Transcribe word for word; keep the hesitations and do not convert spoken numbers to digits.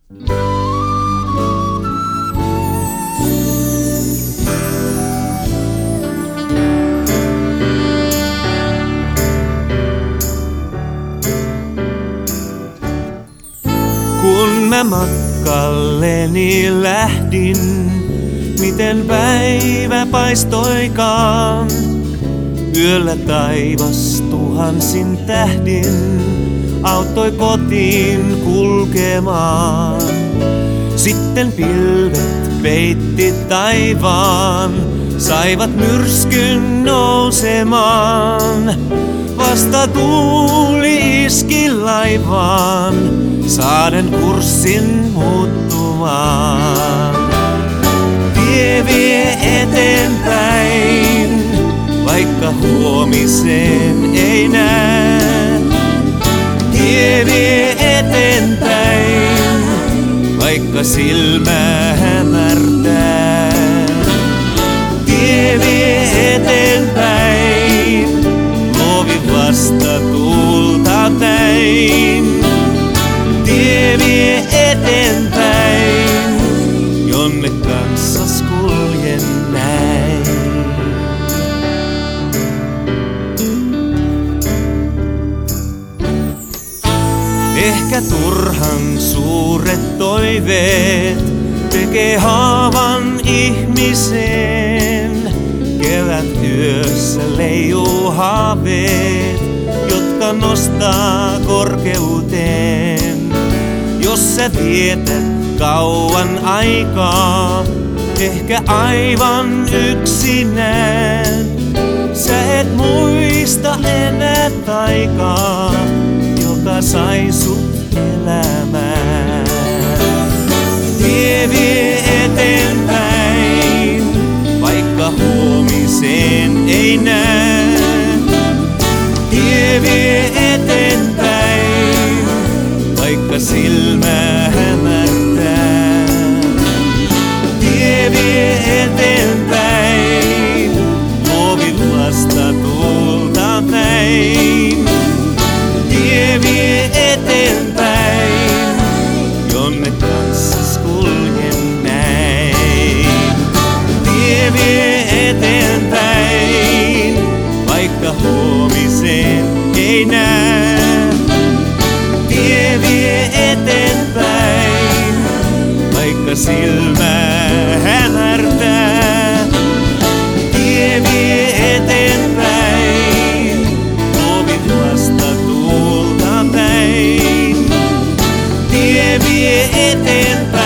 Kun mä matkalleni lähdin, miten päivä paistoikaan, yöllä taivas tuhansin tähdin auttoi kotiin kulkemaan. Sitten pilvet peitti taivaan, saivat myrskyn nousemaan. Vasta tuuli iski laivaan, saaden kurssin muuttumaan. Tie vie eteenpäin, vaikka huomiseen ei näe. Tie vie eteenpäin, vaikka silmä hämärtää. Tie vie eteenpäin, luovi vasta tuulta näin. Tie vie eteenpäin, jonne kanssas kuljen näin. Ehkä turhan suuret toiveet tekee haavan ihmiseen. Kevät yössä leijuu haaveet, jotka nostaa korkeuteen. Jos sä vietät kauan aikaa, ehkä aivan yksinään, sä et muista enää taikaa, joka sai sut elämään. Tie vie eteenpäin, vaikka huomiseen ei näe. Tie vie eteenpäin, vaikka silmä hämärtää. Tie vie eteenpäin, luovi vasta tuulta näin. Tie vie eteenpäin, jonne kanssas kuljen näin. Tie vie eteenpäin, vaikka huomiseen ei näe. Tie vie eteenpäin, vaikka silmä hämärtää. Tie vie eteenpäin, luovi vasta tuulta näin. Tie vie eteenpäin.